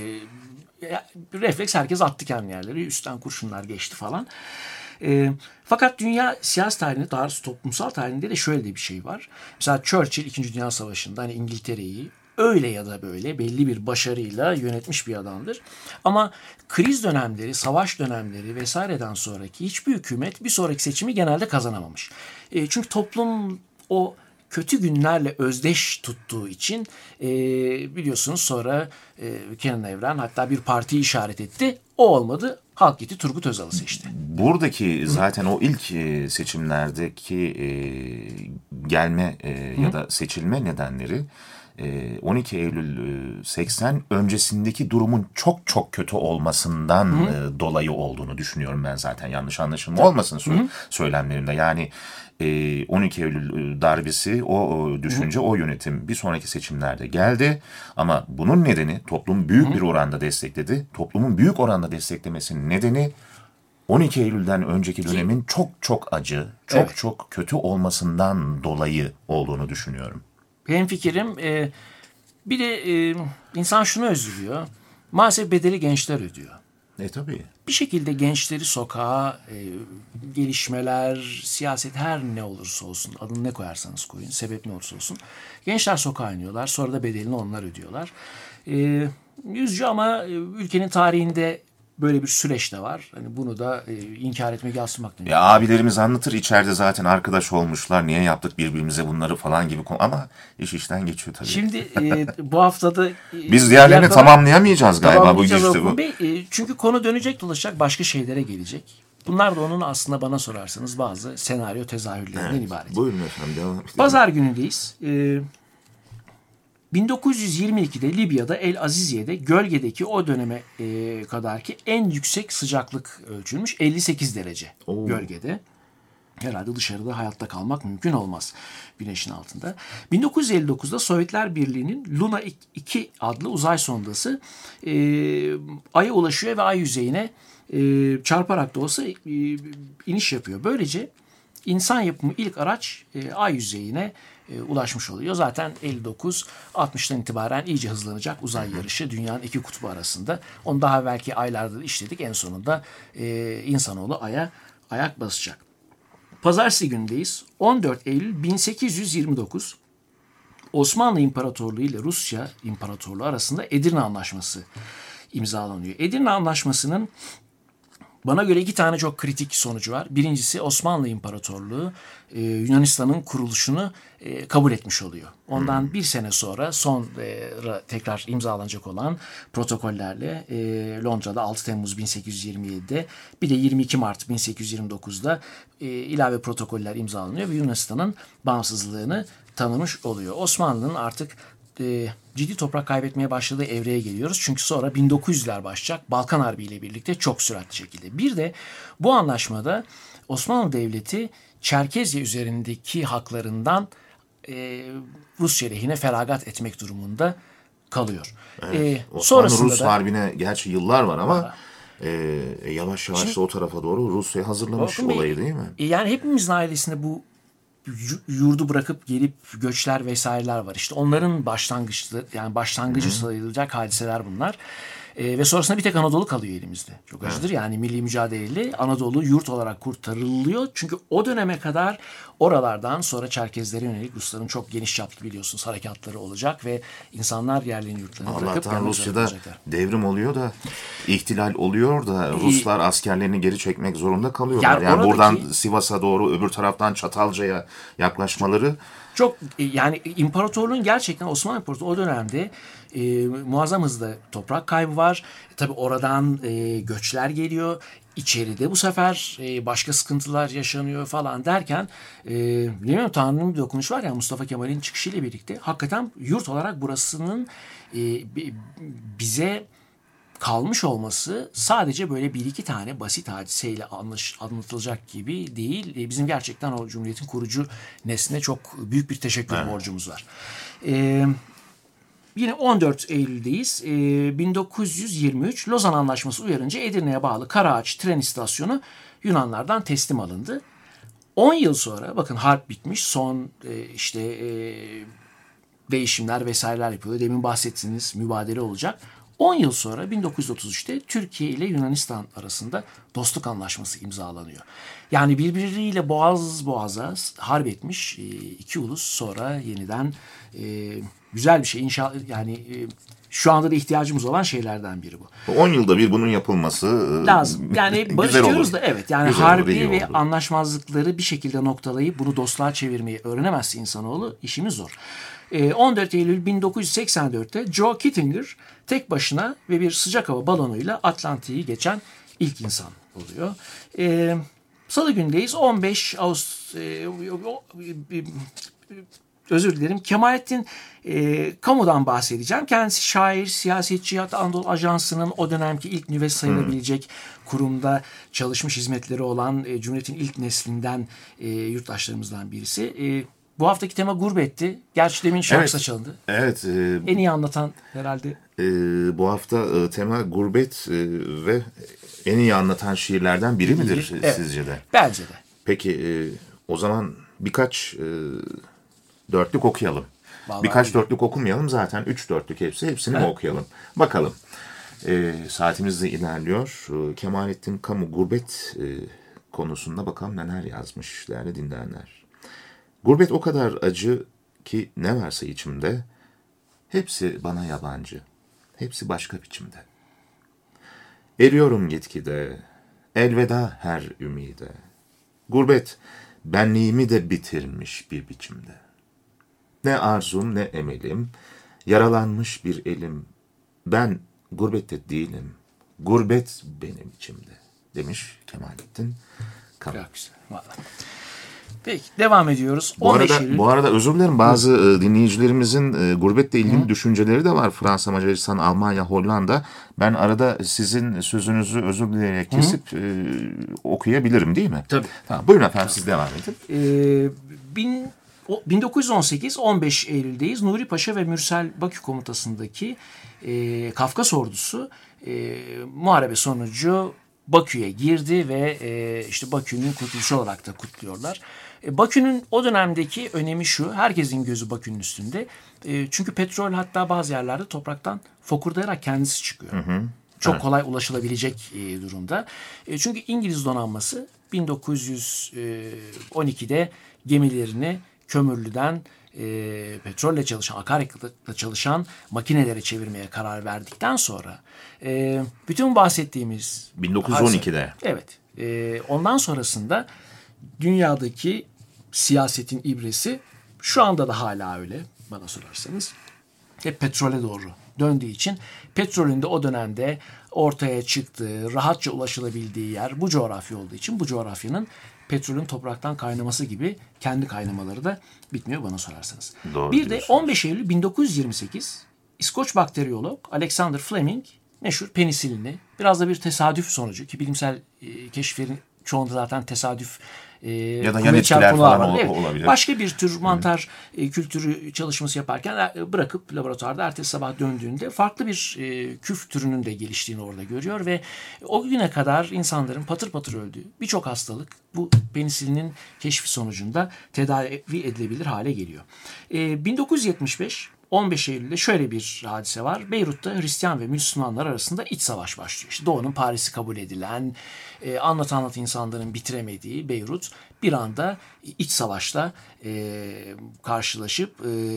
refleks, herkes attı kendi yerleri. Üstten kurşunlar geçti falan. Fakat dünya siyasi tarihinde, daha doğrusu toplumsal tarihinde de şöyle de bir şey var. Mesela Churchill 2. Dünya Savaşı'nda hani İngiltere'yi öyle ya da böyle belli bir başarıyla yönetmiş bir adamdır. Ama kriz dönemleri, savaş dönemleri vesaireden sonraki hiçbir hükümet bir sonraki seçimi genelde kazanamamış. Çünkü toplum o kötü günlerle özdeş tuttuğu için biliyorsunuz sonra Kenan Evren hatta bir partiyi işaret etti. O olmadı. Halk gitti Turgut Özal'ı seçti.
Buradaki zaten o ilk seçimlerdeki gelme ya da seçilme nedenleri 12 Eylül 80 öncesindeki durumun çok çok kötü olmasından dolayı olduğunu düşünüyorum ben zaten. Yanlış anlaşılma olmasın söylemlerimde. Yani 12 Eylül darbesi, o düşünce, o yönetim bir sonraki seçimlerde geldi. Ama bunun nedeni toplum büyük bir oranda destekledi. Toplumun büyük oranda desteklemesinin nedeni 12 Eylül'den önceki dönemin çok çok acı, çok kötü olmasından dolayı olduğunu düşünüyorum.
Hemfikirim. Bir de insan şunu özlüyor. Maalesef bedeli gençler ödüyor.
Tabii.
Bir şekilde gençleri sokağa, gelişmeler, siyaset her ne olursa olsun, adını ne koyarsanız koyun, sebep ne olursa olsun. Gençler sokağa iniyorlar, sonra da bedelini onlar ödüyorlar. Üzücü ama ülkenin tarihinde böyle bir süreç de var. Hani bunu da inkar etmek, yansıtmak değil.
Ya abilerimiz anlatır, içeride zaten arkadaş olmuşlar. Niye yaptık birbirimize bunları falan gibi konu. Ama iş işten geçiyor tabii.
Şimdi bu haftada
biz diğerlerini tamamlayamayacağız galiba bu girişte bu.
Çünkü konu dönecek dolaşacak, başka şeylere gelecek. Bunlar da onun aslında bana sorarsanız bazı senaryo tezahürlerinden ibaret.
Buyurun efendim, devam edelim.
Pazar günündeyiz. 1922'de Libya'da El Aziziye'de gölgedeki o döneme kadarki en yüksek sıcaklık ölçülmüş. 58 derece gölgede. Herhalde dışarıda hayatta kalmak mümkün olmaz güneşin altında. 1959'da Sovyetler Birliği'nin Luna 2 adlı uzay sondası Ay'a ulaşıyor ve Ay yüzeyine çarparak da olsa iniş yapıyor. Böylece insan yapımı ilk araç ay yüzeyine ulaşmış oluyor. Zaten 59-60'tan itibaren iyice hızlanacak uzay yarışı dünyanın iki kutbu arasında. Onu daha belki aylarda işledik. En sonunda insanoğlu Ay'a ayak basacak. Pazartesi gündeyiz. 14 Eylül 1829 Osmanlı İmparatorluğu ile Rusya İmparatorluğu arasında Edirne Anlaşması imzalanıyor. Edirne Anlaşması'nın bana göre iki tane çok kritik sonucu var. Birincisi Osmanlı İmparatorluğu Yunanistan'ın kuruluşunu kabul etmiş oluyor. Ondan bir sene sonra tekrar imzalanacak olan protokollerle Londra'da 6 Temmuz 1827'de bir de 22 Mart 1829'da ilave protokoller imzalanıyor ve Yunanistan'ın bağımsızlığını tanımış oluyor. Osmanlı'nın artık ciddi toprak kaybetmeye başladığı evreye geliyoruz. Çünkü sonra 1900'ler başlayacak. Balkan Harbi ile birlikte çok süratli şekilde. Bir de bu anlaşmada Osmanlı Devleti Çerkezya üzerindeki haklarından Rusya lehine feragat etmek durumunda kalıyor.
Evet.
Sonrasında
Rus Harbi'ne gerçi yıllar var ama yavaş yavaş da o tarafa doğru Rusya hazırlamış olayı değil mi?
Yani hepimizin ailesinde bu yurdu bırakıp gelip göçler vesaireler var. İşte onların başlangıcı sayılacak hadiseler bunlar. Ve sonrasında bir tek Anadolu kalıyor elimizde. Çok acıdır yani milli mücadeleyle Anadolu yurt olarak kurtarılıyor. Çünkü o döneme kadar oralardan sonra Çerkezlere yönelik Rusların çok geniş çaplı biliyorsunuz harekatları olacak ve insanlar yerlerini yurtlarını bırakıp
Allah'tan Rusya'da devrim oluyor da ihtilal oluyor da Ruslar askerlerini geri çekmek zorunda kalıyorlar. Yani buradan Sivas'a doğru öbür taraftan Çatalca'ya yaklaşmaları
çok yani imparatorluğun gerçekten Osmanlı İmparatorluğu o dönemde muazzam hızda toprak kaybı var. Tabii oradan göçler geliyor. İçeride bu sefer başka sıkıntılar yaşanıyor falan derken bilmiyorum Tanrı'nın bir dokunuşu var ya Mustafa Kemal'in çıkışıyla birlikte hakikaten yurt olarak burasının bize kalmış olması sadece böyle bir iki tane basit hadiseyle anlatılacak gibi değil. Bizim gerçekten o Cumhuriyet'in kurucu nesline çok büyük bir teşekkür borcumuz var. Yine 14 Eylül'deyiz. 1923 Lozan Anlaşması uyarınca Edirne'ye bağlı Karaağaç tren istasyonu Yunanlardan teslim alındı. 10 yıl sonra bakın harp bitmiş son değişimler vesaireler yapıyor. Demin bahsettiğiniz mübadele olacak. 10 yıl sonra 1933'te Türkiye ile Yunanistan arasında dostluk anlaşması imzalanıyor. Yani birbiriyle boğaz boğaza harp etmiş iki ulus sonra yeniden güzel bir şey inşallah yani şu anda da ihtiyacımız olan şeylerden biri bu.
10 yılda bir bunun yapılması
lazım. Yani barış diyoruz da evet yani
güzel
harbi ve anlaşmazlıkları bir şekilde noktalayıp bunu dostluğa çevirmeyi öğrenemezse insanoğlu işimiz zor. 14 Eylül 1984'te Joe Kittinger tek başına ve bir sıcak hava balonuyla Atlantik'i geçen ilk insan oluyor. Salı gündeyiz. 15 Ağustos özür dilerim. Kemalettin Kamu'dan bahsedeceğim. Kendisi şair, siyasetçi, hatta Anadolu Ajansı'nın o dönemki ilk nüvesi sayılabilecek kurumda çalışmış hizmetleri olan Cumhuriyet'in ilk neslinden yurttaşlarımızdan birisi. Bu haftaki tema gurbetti. Gerçi demin şarkısı çalındı.
Evet.
En iyi anlatan herhalde.
Bu hafta tema gurbet ve en iyi anlatan şiirlerden biri midir sizce de?
Bence de.
Peki o zaman birkaç dörtlük okuyalım.
Vallahi
birkaç dörtlük okumayalım zaten. 3 dörtlük hepsini mi okuyalım? Bakalım. Saatimiz de ilerliyor. Kemalettin Kamu gurbet konusunda bakalım neler yazmış değerli dinleyenler. Gurbet o kadar acı ki ne varsa içimde, hepsi bana yabancı, hepsi başka biçimde. Eriyorum gitgide, elveda her ümide. Gurbet benliğimi de bitirmiş bir biçimde. Ne arzum ne emelim, yaralanmış bir elim. Ben gurbette değilim, gurbet benim içimde demiş Kemalettin Kamu.
Çok güzel. Vallahi. Peki devam ediyoruz.
Bu arada özür dilerim bazı dinleyicilerimizin gurbetle ilgili düşünceleri de var. Fransa, Macaristan, Almanya, Hollanda. Ben arada sizin sözünüzü özür dileyerek kesip okuyabilirim değil mi?
Tabii.
Tamam, buyurun efendim siz devam edin.
1918 15 Eylül'deyiz. Nuri Paşa ve Mürsel Bakü komutasındaki Kafkas ordusu muharebe sonucu Bakü'ye girdi ve işte Bakü'nün kurtuluşu olarak da kutluyorlar. Bakü'nün o dönemdeki önemi şu, herkesin gözü Bakü'nün üstünde. Çünkü petrol hatta bazı yerlerde topraktan fokurdayarak kendisi çıkıyor. Çok kolay ulaşılabilecek durumda. Çünkü İngiliz donanması 1912'de gemilerini kömürlüden petrolle çalışan, akaryakıtla çalışan makinelere çevirmeye karar verdikten sonra bütün bahsettiğimiz
1912'de.
Evet. Ondan sonrasında dünyadaki siyasetin ibresi şu anda da hala öyle bana sorarsanız. Hep petrole doğru döndüğü için petrolün de o dönemde ortaya çıktığı, rahatça ulaşılabildiği yer bu coğrafya olduğu için bu coğrafyanın petrolün topraktan kaynaması gibi kendi kaynamaları da bitmiyor bana sorarsanız.
Doğru
bir de
diyorsunuz.
15 Eylül 1928 İskoç bakteriyolog Alexander Fleming meşhur penisilini biraz da bir tesadüf sonucu ki bilimsel keşiflerin çoğunda zaten tesadüf
ya da yan
kuvvet
etkiler
çarpımlar
falan
var. Evet.
olabilir.
Başka bir tür mantar kültürü çalışması yaparken bırakıp laboratuvarda ertesi sabah döndüğünde farklı bir küf türünün de geliştiğini orada görüyor ve o güne kadar insanların patır patır öldüğü birçok hastalık bu penisilinin keşfi sonucunda tedavi edilebilir hale geliyor. 1975 15 Eylül'de şöyle bir hadise var. Beyrut'ta Hristiyan ve Müslümanlar arasında iç savaş başlıyor. İşte Doğu'nun Paris'i kabul edilen, anlat insanların bitiremediği Beyrut bir anda iç savaşla karşılaşıp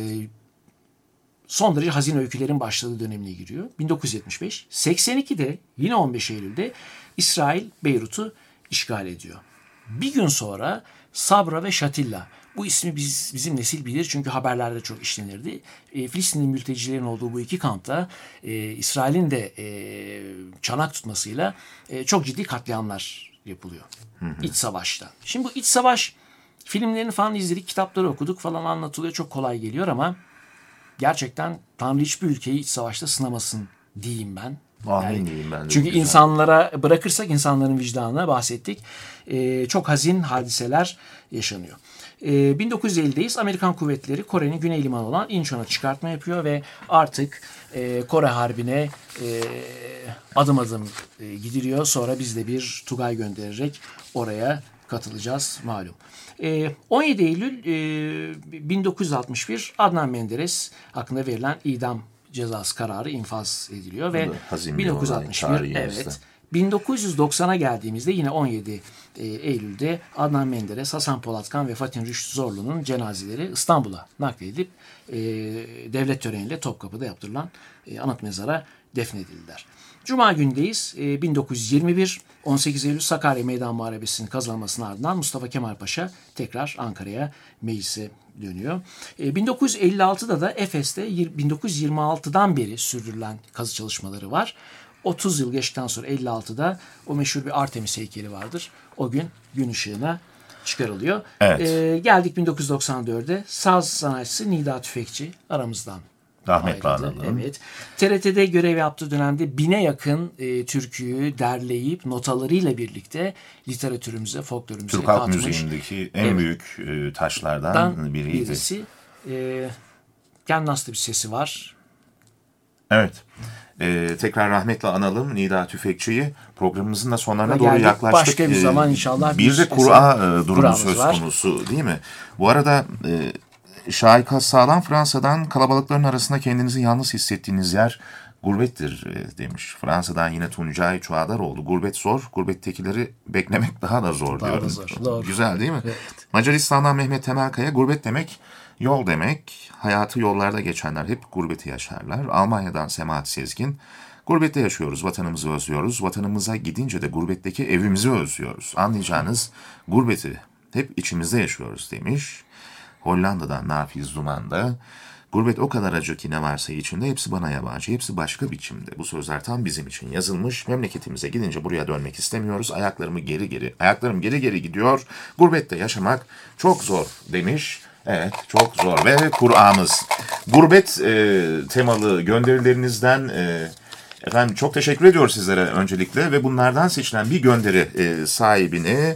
son derece hazin öykülerin başladığı dönemine giriyor. 1975. 82'de yine 15 Eylül'de İsrail Beyrut'u işgal ediyor. Bir gün sonra Sabra ve Şatilla. Bu ismi bizim nesil bilir çünkü haberlerde çok işlenirdi. Filistinli mültecilerin olduğu bu iki kampta İsrail'in de çanak tutmasıyla çok ciddi katliamlar yapılıyor. İç savaşta. Şimdi bu iç savaş filmlerini falan izledik, kitapları okuduk falan anlatılıyor. Çok kolay geliyor ama gerçekten Tanrı hiçbir ülkeyi iç savaşta sınamasın diyeyim ben.
Amin diyeyim ben de.
Çünkü
güzel.
insanlara bırakırsak insanların vicdanına bahsettik. Çok hazin hadiseler yaşanıyor. 1950'deyiz. Amerikan kuvvetleri Kore'nin güney limanı olan Incheon'a çıkartma yapıyor ve artık Kore Harbi'ne adım adım gidiliyor. Sonra biz de bir Tugay göndererek oraya katılacağız malum. 17 Eylül 1961 Adnan Menderes hakkında verilen idam cezası kararı infaz ediliyor ve
hazin bir olay
1961
tarihimizde.
evet. 1990'a geldiğimizde yine 17 Eylül'de Adnan Menderes, Hasan Polatkan ve Fatih Rüştü Zorlu'nun cenazeleri İstanbul'a nakledilip devlet töreniyle Topkapı'da yaptırılan anıt mezara defnedildiler. Cuma gündeyiz. 1921 18 Eylül Sakarya Meydan Muharebesi'nin kazanmasının ardından Mustafa Kemal Paşa tekrar Ankara'ya meclise dönüyor. 1956'da da Efes'te 1926'dan beri sürdürülen kazı çalışmaları var. 30 yıl geçtikten sonra 56'da o meşhur bir Artemis heykeli vardır. O gün gün ışığına çıkarılıyor.
Evet.
Geldik 1994'de saz sanatçısı Nida Tüfekçi aramızdan
Rahmetli
ayrıldı.
analım.
Evet. TRT'de görev yaptığı dönemde 1000'e yakın türküyü derleyip notalarıyla birlikte literatürümüze, folklorumuza
Türk halk
katmış.
müziğindeki en
Evet.
büyük taşlardan biriydi.
Birisi. Kendine has bir sesi var.
Evet. Tekrar rahmetle analım Nida Tüfekçi'yi. Programımızın da sonlarına
Ve
doğru
geldik.
yaklaştık.
Başka bir zaman inşallah
Bir de
bir
kura durumu
kuramız
söz
var.
konusu değil mi? Bu arada Şahika Sağlam Fransa'dan kalabalıkların arasında kendinizi yalnız hissettiğiniz yer gurbettir demiş. Fransa'dan yine Tuncay Çuadaroğlu. Gurbet zor, gurbettekileri beklemek daha da zor
Daha
diyor.
da zor, doğru.
Güzel değil mi?
Evet.
Macaristan'dan Mehmet Temelkaya, gurbet demek yol demek. Hayatı yollarda geçenler hep gurbeti yaşarlar. Almanya'dan Semahat Sezgin, gurbette yaşıyoruz, vatanımızı özlüyoruz. Vatanımıza gidince de gurbetteki evimizi özlüyoruz. Anlayacağınız gurbeti hep içimizde yaşıyoruz demiş. Hollanda'dan Nafiz Duman da, gurbet o kadar acı ki ne varsa içinde hepsi bana yabancı, hepsi başka biçimde. Bu sözler tam bizim için yazılmış. Memleketimize gidince buraya dönmek istemiyoruz. Ayaklarım geri geri gidiyor. Gurbette yaşamak çok zor demiş. Evet, çok zor. Ve Kur'an'ımız. Gurbet temalı gönderilerinizden efendim çok teşekkür ediyoruz sizlere öncelikle ve bunlardan seçilen bir gönderi sahibini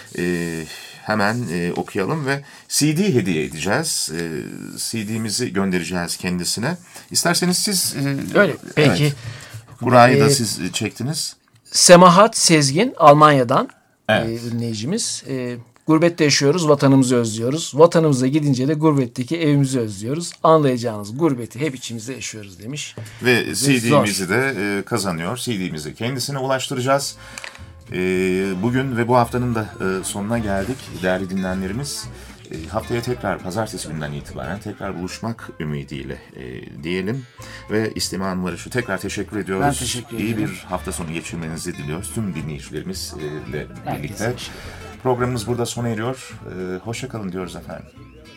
hemen okuyalım ve CD hediye edeceğiz. CD'mizi göndereceğiz kendisine. İsterseniz siz...
Öyle. Peki.
Evet, burayı da siz çektiniz.
Semahat Sezgin Almanya'dan
Evet.
dinleyicimiz. Gurbette yaşıyoruz, vatanımızı özlüyoruz. Vatanımıza gidince de gurbetteki evimizi özlüyoruz. Anlayacağınız gurbeti hep içimizde yaşıyoruz demiş.
Ve CD'mizi de kazanıyor. CD'mizi kendisine ulaştıracağız. Bugün ve bu haftanın da sonuna geldik değerli dinleyenlerimiz. Haftaya tekrar pazartesi günden itibaren tekrar buluşmak ümidiyle diyelim. Ve İstima Barış'ı tekrar teşekkür ediyoruz.
Ben teşekkür ederim.
İyi bir hafta sonu geçirmenizi diliyoruz tüm dinleyicilerimizle
Herkese
birlikte. Programımız burada sona eriyor. Hoşça kalın diyoruz efendim.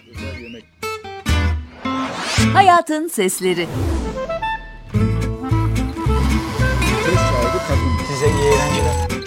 Hayatın sesleri.
Ses sahibi kadın.
Size iyi eğlenceler.